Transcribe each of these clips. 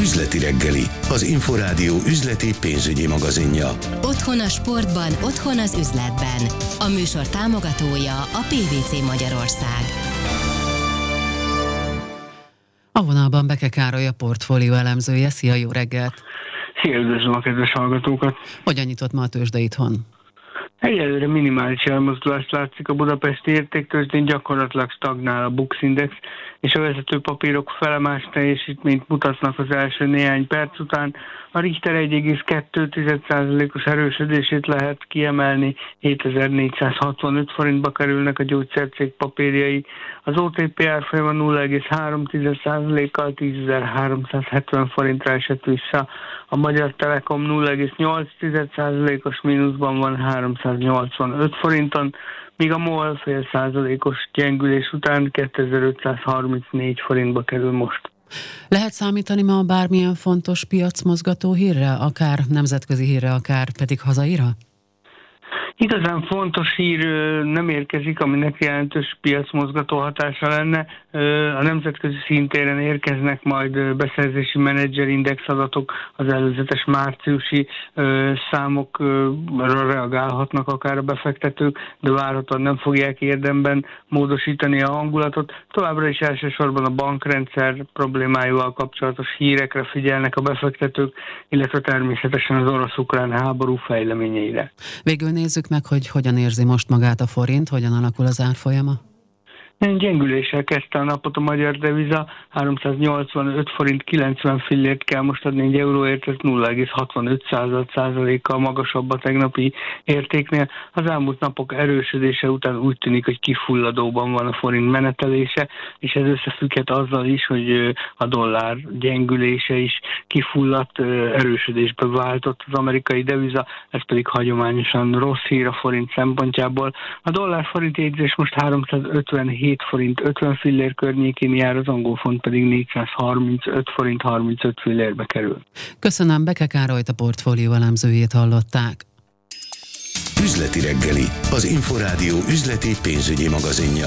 Üzleti reggeli, az Inforádió üzleti pénzügyi magazinja. Otthon a sportban, otthon az üzletben. A műsor támogatója a PVC Magyarország. A vonalban Beke Károly, a portfólió elemzője. Szia, jó reggelt! Szia, üdvözlöm a kedves hallgatókat! Hogyan nyitott ma a tőzsde itthon? Egyelőre minimális elmozdulást látszik a budapesti értéktőzsdén, gyakorlatilag stagnál a Bux Index, és a vezető papírok felemás teljesítményt mutatnak az első néhány perc után. A Richter 1,2%-os erősödését lehet kiemelni, 7465 forintba kerülnek a gyógyszercég papírjai. Az OTP árfolyama 0,3%-kal 10.370 forintra esett vissza. A Magyar Telekom 0,8%-os mínuszban van 385 forinton, míg a MOL fél százalékos gyengülés után 2534 forintba kerül most. Lehet számítani ma bármilyen fontos piacmozgató hírre, akár nemzetközi hírre, akár pedig hazaira? Igazán fontos hír nem érkezik, aminek jelentős piacmozgató hatása lenne. A nemzetközi szintéren érkeznek majd beszerzési menedzserindex adatok, az előzetes márciusi számokra reagálhatnak akár a befektetők, de várhatóan nem fogják érdemben módosítani a hangulatot. Továbbra is elsősorban a bankrendszer problémáival kapcsolatos hírekre figyelnek a befektetők, illetve természetesen az orosz-ukrán háború fejleményeire. Végül nézzük meg, hogy hogyan érzi most magát a forint, hogyan alakul az árfolyama? Gyengüléssel kezdte a napot a magyar deviza, 385 forint 90 fillért kell most adni egy euróért, ez 0,65%-kal magasabb a tegnapi értéknél. Az elmúlt napok erősödése után úgy tűnik, hogy kifulladóban van a forint menetelése, és ez összefügghet azzal is, hogy a dollár gyengülése is kifulladt, erősödésbe váltott az amerikai deviza, ez pedig hagyományosan rossz hír a forint szempontjából. A dollár-forint jegyzés most 357 forint 50 fillér környékén jár, az angol font pedig 435 forint 35 fillérbe kerül. Köszönöm, Beke Károlyt, a portfólió elemzőjét hallották. Üzleti reggeli, az Inforádió üzleti pénzügyi magazinja.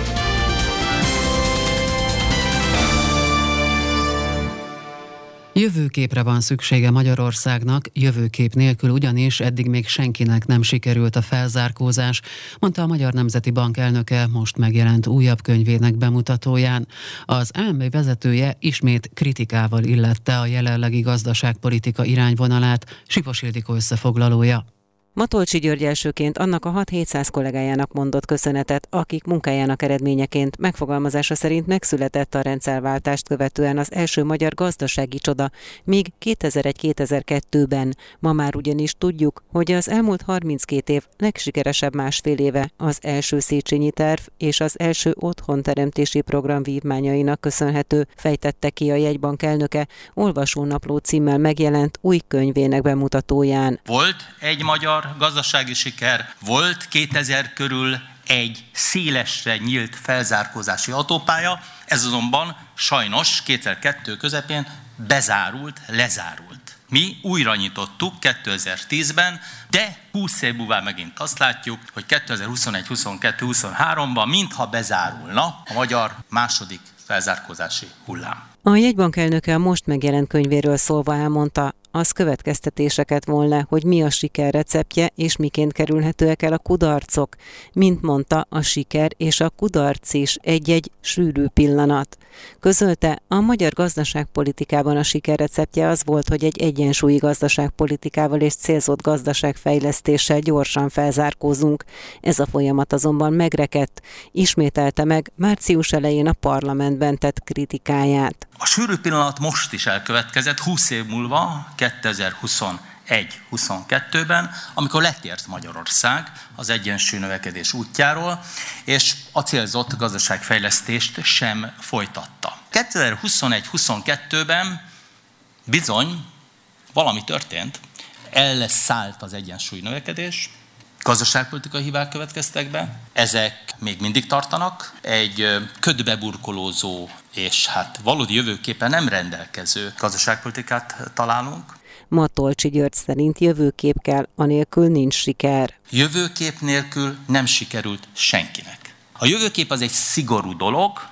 Jövőképre van szüksége Magyarországnak, jövőkép nélkül ugyanis eddig még senkinek nem sikerült a felzárkózás, mondta a Magyar Nemzeti Bank elnöke most megjelent újabb könyvének bemutatóján. Az MNB vezetője ismét kritikával illette a jelenlegi gazdaságpolitika irányvonalát. Sipos Ildikó összefoglalója. Matolcsy György elsőként annak a 6-700 kollégájának mondott köszönetet, akik munkájának eredményeként megfogalmazása szerint megszületett a rendszerváltást követően az első magyar gazdasági csoda, míg 2001-2002-ben. Ma már ugyanis tudjuk, hogy az elmúlt 32 év legsikeresebb másfél éve az első Széchenyi terv és az első otthonteremtési program vívmányainak köszönhető, fejtette ki a jegybank elnöke olvasónapló címmel megjelent új könyvének bemutatóján. Volt egy magyar gazdasági siker, volt 2000 körül egy szélesre nyílt felzárkózási autópálya, ez azonban sajnos 2002 közepén lezárult. Mi újra nyitottuk 2010-ben, de 20 év múlva megint azt látjuk, hogy 2021, 22, 23-ban mintha bezárulna a magyar második felzárkózási hullám. A jegybank elnöke a most megjelent könyvéről szólva elmondta, az következtetéseket von le, hogy mi a siker receptje, és miként kerülhetőek el a kudarcok. Mint mondta, a siker és a kudarc is egy-egy sűrű pillanat. Közölte, a magyar gazdaságpolitikában a siker receptje az volt, hogy egy egyensúlyi gazdaságpolitikával és célzott gazdaságfejlesztéssel gyorsan felzárkózunk. Ez a folyamat azonban megrekedt. Ismételte meg március elején a parlamentben tett kritikáját. A sűrű pillanat most is elkövetkezett 20 év múlva, 2021-22-ben, amikor letért Magyarország az egyensúly növekedés útjáról, és a célzott gazdaságfejlesztést sem folytatta. 2021-22-ben bizony valami történt, elszállt az egyensúly növekedés, gazdaságpolitikai hibák következtek be, ezek még mindig tartanak, egy ködbe burkolózó és valódi jövőképpen nem rendelkező gazdaságpolitikát találunk. Matolcsy György szerint jövőkép kell, anélkül nincs siker. Jövőkép nélkül nem sikerült senkinek. A jövőkép az egy szigorú dolog,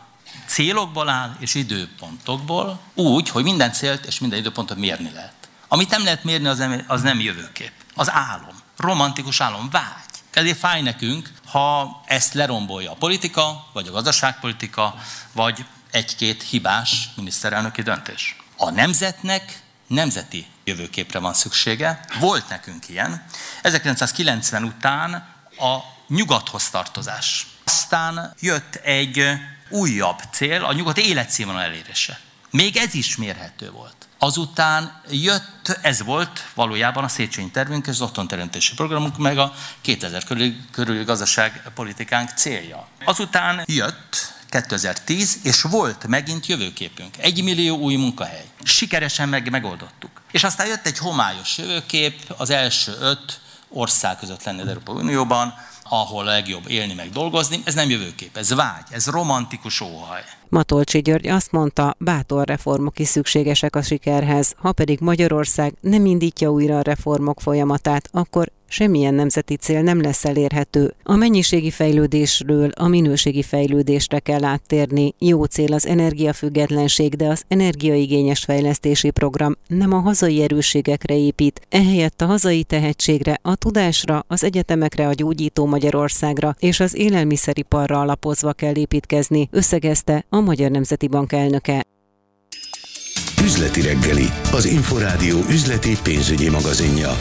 célokból áll és időpontokból, úgy, hogy minden célt és minden időpontot mérni lehet. Amit nem lehet mérni, az nem jövőkép. Az álom. Romantikus álom, vágy. Ezért fáj nekünk, ha ezt lerombolja a politika, vagy a gazdaságpolitika, vagy egy-két hibás miniszterelnöki döntés. A nemzetnek nemzeti jövőképre van szüksége. Volt nekünk ilyen. 1990 után a nyugathoz tartozás. Aztán jött egy újabb cél, a nyugati életszínvonal elérése. Még ez is mérhető volt. Azután ez volt valójában a Széchenyi tervünk és az otthonteremtési programunk, meg a 2000 körüli gazdaságpolitikánk célja. Azután jött 2010, és volt megint jövőképünk. 1 millió új munkahely. Sikeresen megoldottuk. És aztán jött egy homályos jövőkép, az első 5 ország között lenni az Európai Unióban, ahol legjobb élni meg dolgozni. Ez nem jövőkép, ez vágy, ez romantikus óhaj. Matolcsy György azt mondta, bátor reformok is szükségesek a sikerhez, ha pedig Magyarország nem indítja újra a reformok folyamatát, akkor semmilyen nemzeti cél nem lesz elérhető. A mennyiségi fejlődésről a minőségi fejlődésre kell áttérni. Jó cél az energiafüggetlenség, de az energiaigényes fejlesztési program nem a hazai erősségekre épít, ehelyett a hazai tehetségre, a tudásra, az egyetemekre, a gyógyító Magyarországra és az élelmiszeriparra alapozva kell építkezni, összegezte a Magyar Nemzeti Bank elnöke. Üzleti reggeli, az Inforádió üzleti pénzügyi magazinja.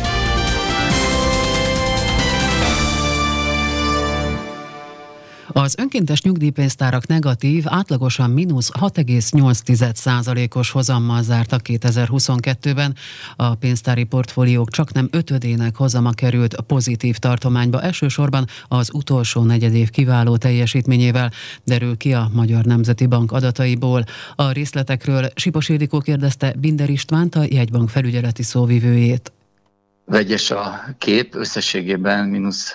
Az önkéntes nyugdíjpénztárak negatív, átlagosan mínusz 6,8%-os hozammal zártak 2022-ben. A pénztári portfóliók csaknem ötödének hozama került pozitív tartományba, elsősorban az utolsó negyedév kiváló teljesítményével, derül ki a Magyar Nemzeti Bank adataiból. A részletekről Sipos Ildikó kérdezte Binder Istvánt, a jegybank felügyeleti szóvivőjét. Vegyes a kép, összességében mínusz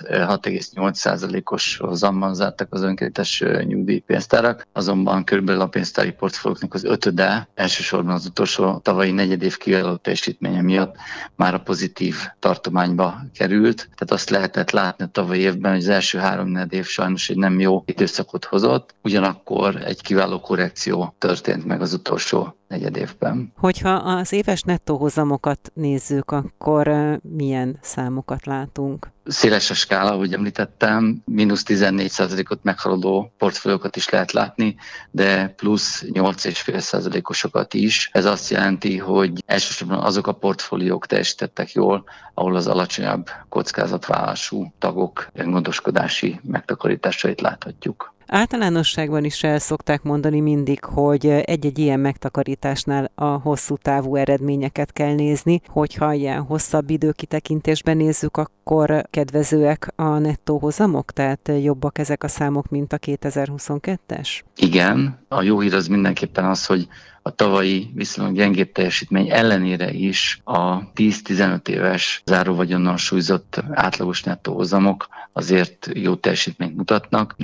6,8%-os hozammal zártak az önkéntes nyugdíjpénztárak, azonban körülbelül a pénztári portfólióknak az ötöde, elsősorban az utolsó tavalyi negyedév kiváló teljesítménye miatt már a pozitív tartományba került. Tehát azt lehetett látni a tavalyi évben, hogy az első 3 negyedév sajnos egy nem jó időszakot hozott, ugyanakkor egy kiváló korrekció történt meg az utolsó negyedévben. Hogyha az éves nettó hozamokat nézzük, akkor milyen számokat látunk? Széles a skála, ahogy említettem, mínusz 14%-ot meghaladó portfóliókat is lehet látni, de plusz 8,5%-osokat is. Ez azt jelenti, hogy elsősorban azok a portfóliók teljesítettek jól, ahol az alacsonyabb kockázatvállalású tagok gondoskodási megtakarításait láthatjuk. Általánosságban is el szokták mondani mindig, hogy egy-egy ilyen megtakarításnál a hosszú távú eredményeket kell nézni, hogyha ilyen hosszabb időkitekintésben nézzük, akkor kedvezőek a nettó hozamok, tehát jobbak ezek a számok, mint a 2022-es? Igen, a jó hír az mindenképpen az, hogy a tavalyi viszonylag gyengébb teljesítmény ellenére is a 10-15 éves záróvagyonnal súlyzott átlagos nettó hozamok azért jó teljesítményt mutatnak.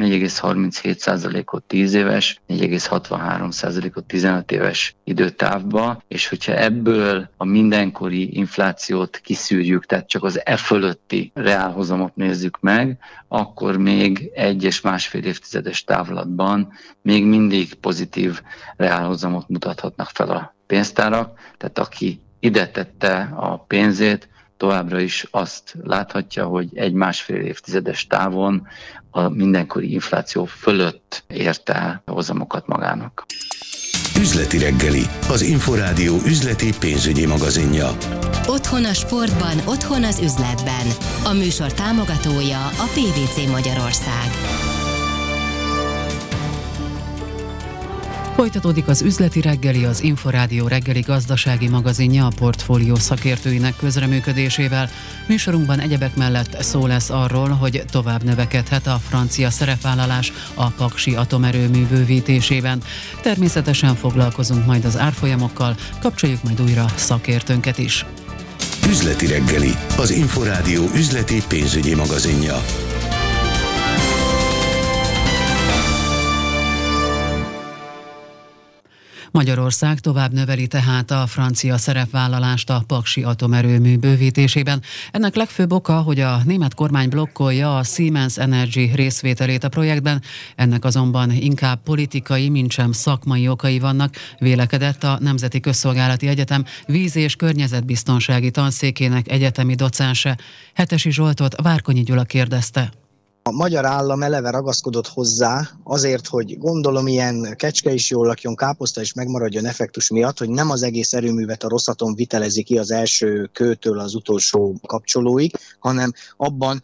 4,37%-ot 10 éves, 4,63%-ot 15 éves időtávba, és hogyha ebből a mindenkori inflációt kiszűrjük, tehát csak az fölötti reálhozamot nézzük meg, akkor még 1 és másfél évtizedes távlatban még mindig pozitív reálhozamot mutathatnak fel a pénztárak, tehát aki ide tette a pénzét, továbbra is azt láthatja, hogy 1-1,5 évtizedes távon a mindenkori infláció fölött érte el a hozamokat magának. Üzleti reggeli, az Inforádió üzleti pénzügyi magazinja. Otthon a sportban, otthon az üzletben. A műsor támogatója a PVC Magyarország. Folytatódik az üzleti reggeli, az Inforádió reggeli gazdasági magazinja a portfólió szakértőinek közreműködésével. Műsorunkban egyebek mellett szó lesz arról, hogy tovább növekedhet a francia szerepvállalás a paksi atomerőmű bővítésében. Természetesen foglalkozunk majd az árfolyamokkal, kapcsoljuk majd újra szakértőnket is. Üzleti reggeli, az Inforádió üzleti pénzügyi magazinja. Magyarország tovább növeli tehát a francia szerepvállalást a paksi atomerőmű bővítésében. Ennek legfőbb oka, hogy a német kormány blokkolja a Siemens Energy részvételét a projektben, ennek azonban inkább politikai, mintsem szakmai okai vannak, vélekedett a Nemzeti Közszolgálati Egyetem víz- és környezetbiztonsági tanszékének egyetemi docense. Hetesi Zsoltot Várkonyi Gyula kérdezte. A magyar állam eleve ragaszkodott hozzá azért, hogy gondolom ilyen kecske is jól lakjon, káposzta is megmaradjon effektus miatt, hogy nem az egész erőművet a Rosatom vitelezi ki az első kőtől az utolsó kapcsolóig, hanem abban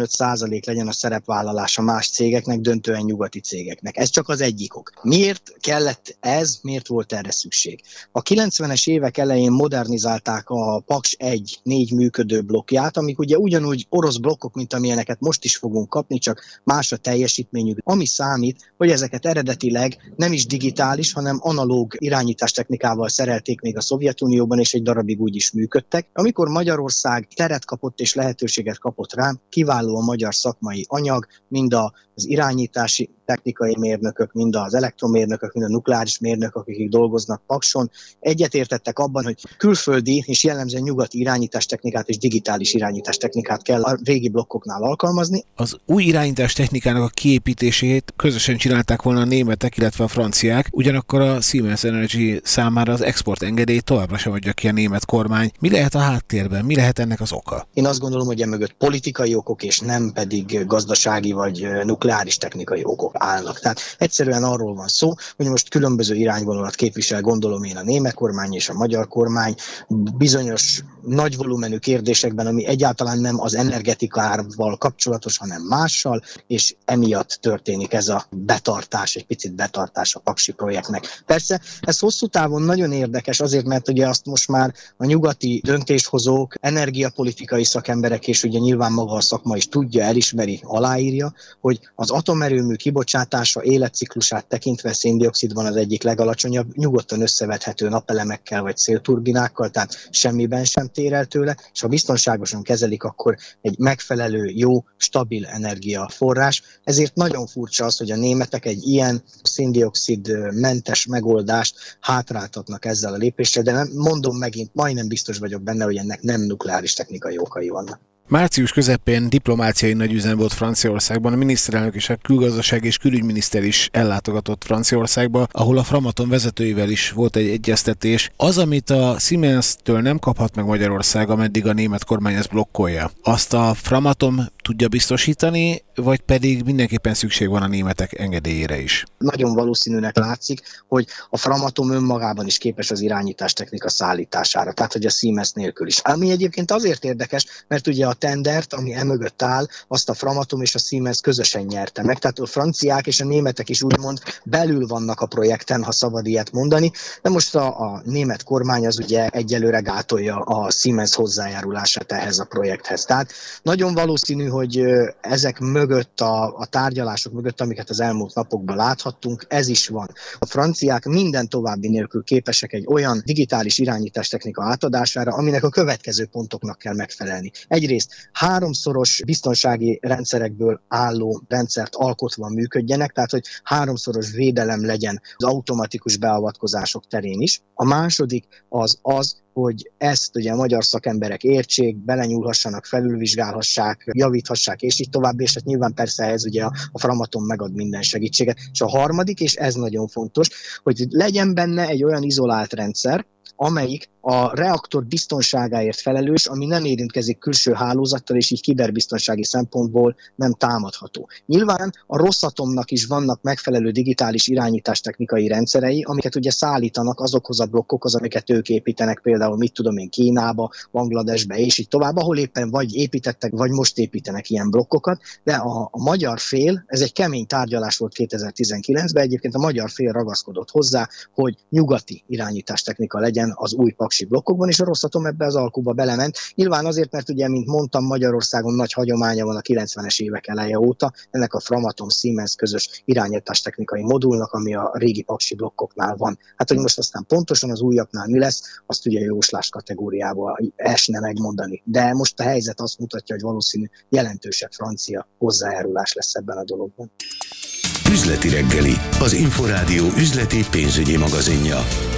55% legyen a szerepvállalása más cégeknek, döntően nyugati cégeknek. Ez csak az egyik ok. Miért kellett ez, miért volt erre szükség? A 90-es évek elején modernizálták a Paks 1 4 működő blokkját, amik ugye ugyanúgy orosz blokkok, mint amilyeneket most is fogunk kapni, csak más a teljesítményük. Ami számít, hogy ezeket eredetileg nem is digitális, hanem analóg irányítástechnikával szerelték még a Szovjetunióban, és egy darabig úgy is működtek. Amikor Magyarország teret kapott és lehetőséget kapott rá, kiváló a magyar szakmai anyag, mind az irányítási technikai mérnökök, mind az elektromérnökök, mind a nukleáris mérnökök, akik dolgoznak Pakson, egyetértettek abban, hogy külföldi és jellemzően nyugati irányítástechnikát és digitális irányítástechnikát kell a régi blokkoknál alkalmazni. Az új irányítástechnikának a kiépítését közösen csinálták volna a németek, illetve a franciák, ugyanakkor a Siemens Energy számára az export engedélyt továbbra sem adja ki a német kormány. Mi lehet a háttérben? Mi lehet ennek az oka? Én azt gondolom, hogy emögött politikai okok, és nem pedig gazdasági vagy nukleáris technikai okok állnak. Tehát egyszerűen arról van szó, hogy most különböző irányvonalat képvisel, gondolom én, a német kormány és a magyar kormány bizonyos nagy volumenű kérdésekben, ami egyáltalán nem az energetikával kapcsolatos, hanem mással, és emiatt történik ez a betartás, egy picit betartás a paksi projektnek. Persze ez hosszú távon nagyon érdekes azért, mert ugye azt most már a nyugati döntéshozók, energiapolitikai szakemberek, és ugye nyilván maga a szakma is tudja, elismeri, aláírja, hogy az atomerőmű kibocsátása életciklusát tekintve szén-dioxid van az egyik legalacsonyabb, nyugodtan összevethető napelemekkel vagy szélturbinákkal, tehát semmiben sem tér el tőle, és ha biztonságosan kezelik, akkor egy megfelelő, jó, stabil energiaforrás. Ezért nagyon furcsa az, hogy a németek egy ilyen szén-dioxid mentes megoldást hátráltatnak ezzel a lépéssel, de mondom megint, majdnem biztos vagyok benne, hogy ennek nem nukleáris technikai okai vannak. Március közepén diplomáciai nagyüzen volt Franciaországban, a miniszterelnök és a külgazdaság és külügyminiszter is ellátogatott Franciaországba, ahol a Framatome vezetőivel is volt egy egyeztetés. Az, amit a Siemens-től nem kaphat meg Magyarország, ameddig a német kormány ezt blokkolja, azt a Framatome tudja biztosítani, vagy pedig mindenképpen szükség van a németek engedélyére is? Nagyon valószínűnek látszik, hogy a Framatome önmagában is képes az irányítástechnika szállítására, tehát hogy a Siemens nélkül is. Ami egyébként azért érdekes, mert ugye a tendert, ami emögött áll, azt a Framatome és a Siemens közösen nyerte meg, tehát a franciák és a németek is úgymond belül vannak a projekten, ha szabad ilyet mondani, de most a német kormány az ugye egyelőre gátolja a Siemens hozzájárulását ehhez a projekthez. Tehát nagyon valószínű, hogy ezek mögött, a tárgyalások mögött, amiket az elmúlt napokban láthattunk, ez is van. A franciák minden további nélkül képesek egy olyan digitális irányítástechnika átadására, aminek a következő pontoknak kell megfelelni. Egyrészt 3-szoros biztonsági rendszerekből álló rendszert alkotva működjenek, tehát hogy 3-szoros védelem legyen az automatikus beavatkozások terén is. A második az, hogy ezt ugye a magyar szakemberek értsék, belenyúlhassanak, felülvizsgálhassák, javíthassák, és így tovább, és hát nyilván persze ez ugye a Framatome megad minden segítséget. És a harmadik, és ez nagyon fontos, hogy legyen benne egy olyan izolált rendszer, amelyik a reaktor biztonságáért felelős, ami nem érintkezik külső hálózattal, és így kiberbiztonsági szempontból nem támadható. Nyilván a Rosatomnak is vannak megfelelő digitális irányítástechnikai rendszerei, amiket ugye szállítanak azokhoz a blokkokhoz, amiket ők építenek, például mit tudom én, Kínába, Bangladesbe, és így tovább, ahol éppen vagy építettek, vagy most építenek ilyen blokkokat, de a magyar fél, ez egy kemény tárgyalás volt 2019-ben, egyébként a magyar fél ragaszkodott hozzá, hogy nyugati irányítástechnika legyen az új paksi blokkokban, és a Rosatom ebbe az alkuba belement. Nyilván azért, mert ugye, mint mondtam, Magyarországon nagy hagyománya van a 90-es évek eleje óta, ennek a Framatome Siemens közös irányítástechnikai modulnak, ami a régi paksi blokkoknál van. Hát, hogy most aztán pontosan az újaknál mi lesz, azt ugye jóslás kategóriába esne megmondani. De most a helyzet azt mutatja, hogy valószínű jelentősebb francia hozzájárulás lesz ebben a dologban. Üzleti reggeli, az Inforádió üzleti pénzügyi magazinja.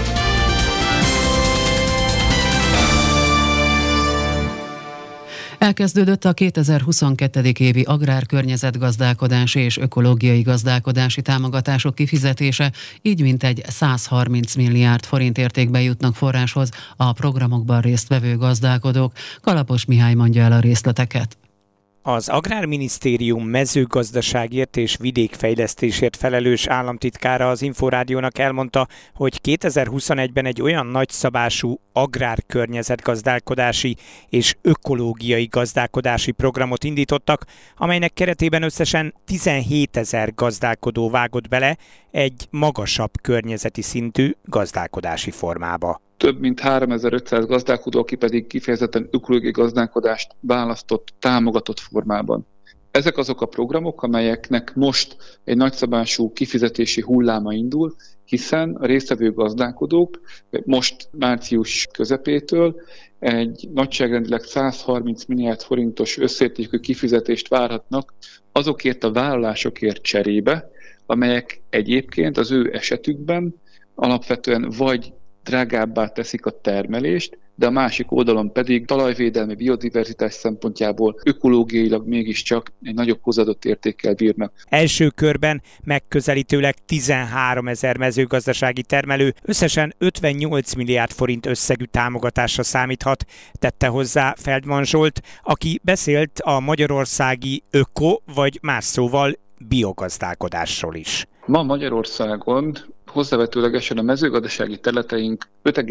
Elkezdődött a 2022. évi agrárkörnyezetgazdálkodási és ökológiai gazdálkodási támogatások kifizetése, így mintegy 130 milliárd forint értékben jutnak forráshoz a programokban résztvevő gazdálkodók. Kalapos Mihály mondja el a részleteket. Az Agrárminisztérium mezőgazdaságért és vidékfejlesztésért felelős államtitkára az Inforádiónak elmondta, hogy 2021-ben egy olyan nagyszabású agrárkörnyezetgazdálkodási és ökológiai gazdálkodási programot indítottak, amelynek keretében összesen 17 000 gazdálkodó vágott bele egy magasabb környezeti szintű gazdálkodási formába. Több mint 3500 gazdálkodó, aki pedig kifejezetten ökológiai gazdálkodást választott támogatott formában. Ezek azok a programok, amelyeknek most egy nagyszabású kifizetési hulláma indul, hiszen a résztvevő gazdálkodók most március közepétől egy nagyságrendileg 130 milliárd forintos összértékű kifizetést várhatnak azokért a vállalásokért cserébe, amelyek egyébként az ő esetükben alapvetően vagy drágábbá teszik a termelést, de a másik oldalon pedig talajvédelmi, biodiverzitás szempontjából ökológiailag mégiscsak egy nagyobb hozzáadott értékkel bírnak. Első körben megközelítőleg 13 000 mezőgazdasági termelő összesen 58 milliárd forint összegű támogatásra számíthat, tette hozzá Feldman Zsolt, aki beszélt a magyarországi öko, vagy más szóval biogazdálkodásról is. Ma Magyarországon hozzávetőlegesen a mezőgazdasági területeink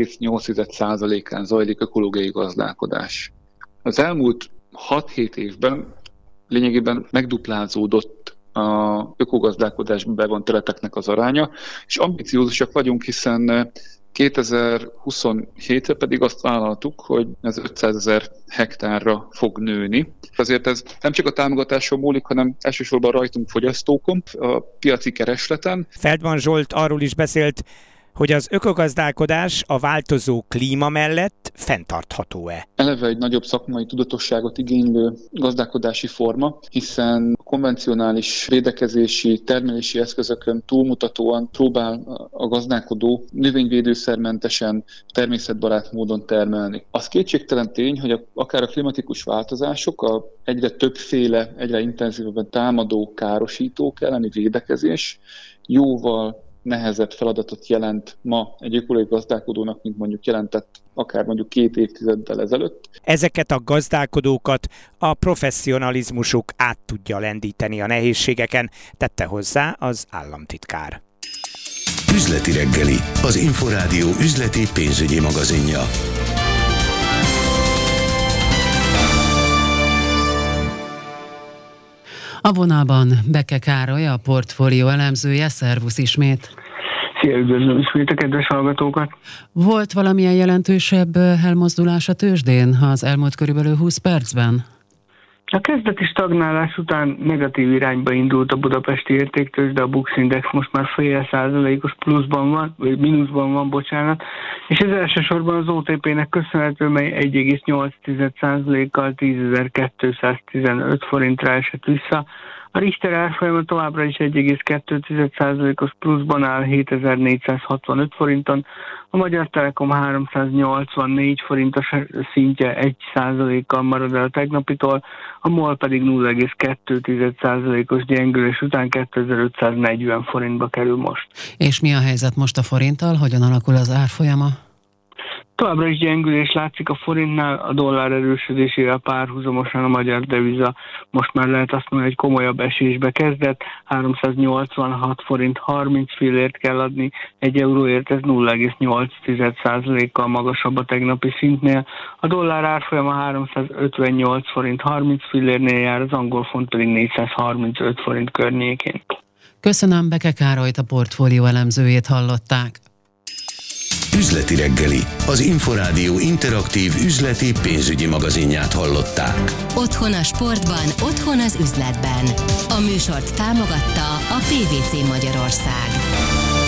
5,8%-án zajlik ökológiai gazdálkodás. Az elmúlt 6-7 évben lényegében megduplázódott az ökogazdálkodásban bevont területeknek az aránya, és ambiciózusak vagyunk, hiszen 2027-re pedig azt vállaltuk, hogy ez 500 000 hektárra fog nőni. Azért ez nem csak a támogatáson múlik, hanem elsősorban rajtunk fogyasztókon, a piaci keresleten. Feldman Zsolt arról is beszélt, hogy az ökogazdálkodás a változó klíma mellett fenntartható-e. Eleve egy nagyobb szakmai tudatosságot igénylő gazdálkodási forma, hiszen a konvencionális védekezési, termelési eszközökön túlmutatóan próbál a gazdálkodó növényvédőszermentesen, természetbarát módon termelni. Az kétségtelen tény, hogy akár a klimatikus változások, a egyre többféle, egyre intenzívebben támadó károsítók elleni védekezés jóval nehezebb feladatot jelent ma egy ökológiai gazdálkodónak, mint mondjuk jelentett akár mondjuk 2 évtizeddel ezelőtt. Ezeket a gazdálkodókat a professzionalizmusuk át tudja lendíteni a nehézségeken, tette hozzá az államtitkár. Üzleti reggeli, az Inforádió üzleti pénzügyi magazinja. A vonalban Beke Károly, a portfólió elemzője. Szervusz ismét! Szia, üdvözlöm ismét a kedves hallgatókat! Volt valamilyen jelentősebb elmozdulás a tőzsdén az elmúlt körülbelül 20 percben? A kezdeti stagnálás után negatív irányba indult a budapesti értéktőzsde, a Bux Index most már 0,5%-os pluszban van, vagy mínuszban van, bocsánat, és ez elsősorban az OTP-nek köszönhető, mely 1,8%-kal 10.215 forintra esett vissza. A Richter árfolyama továbbra is 1,2%-os pluszban áll 7.465 forinton, a Magyar Telekom 384 forintos szintje 1%-kal marad el a tegnapitól, a MOL pedig 0,2%-os gyengülés után 2540 forintba kerül most. És mi a helyzet most a forinttal? Hogyan alakul az árfolyama? Továbbra is gyengülés látszik a forintnál, a dollár erősödésével párhuzamosan a magyar deviza most már lehet azt mondani, hogy komolyabb esésbe kezdett, 386 forint 30 fillért kell adni, 1 euróért ez 0,8%-kal magasabb a tegnapi szintnél, a dollár árfolyama 358 forint 30 fillérnél jár, az angol font pedig 435 forint környékén. Köszönöm, Beke Károlyt, a portfólió elemzőjét hallották. Üzleti reggeli, az Inforádió interaktív üzleti pénzügyi magazinját hallották. Otthon a sportban, otthon az üzletben. A műsort támogatta a PVC Magyarország.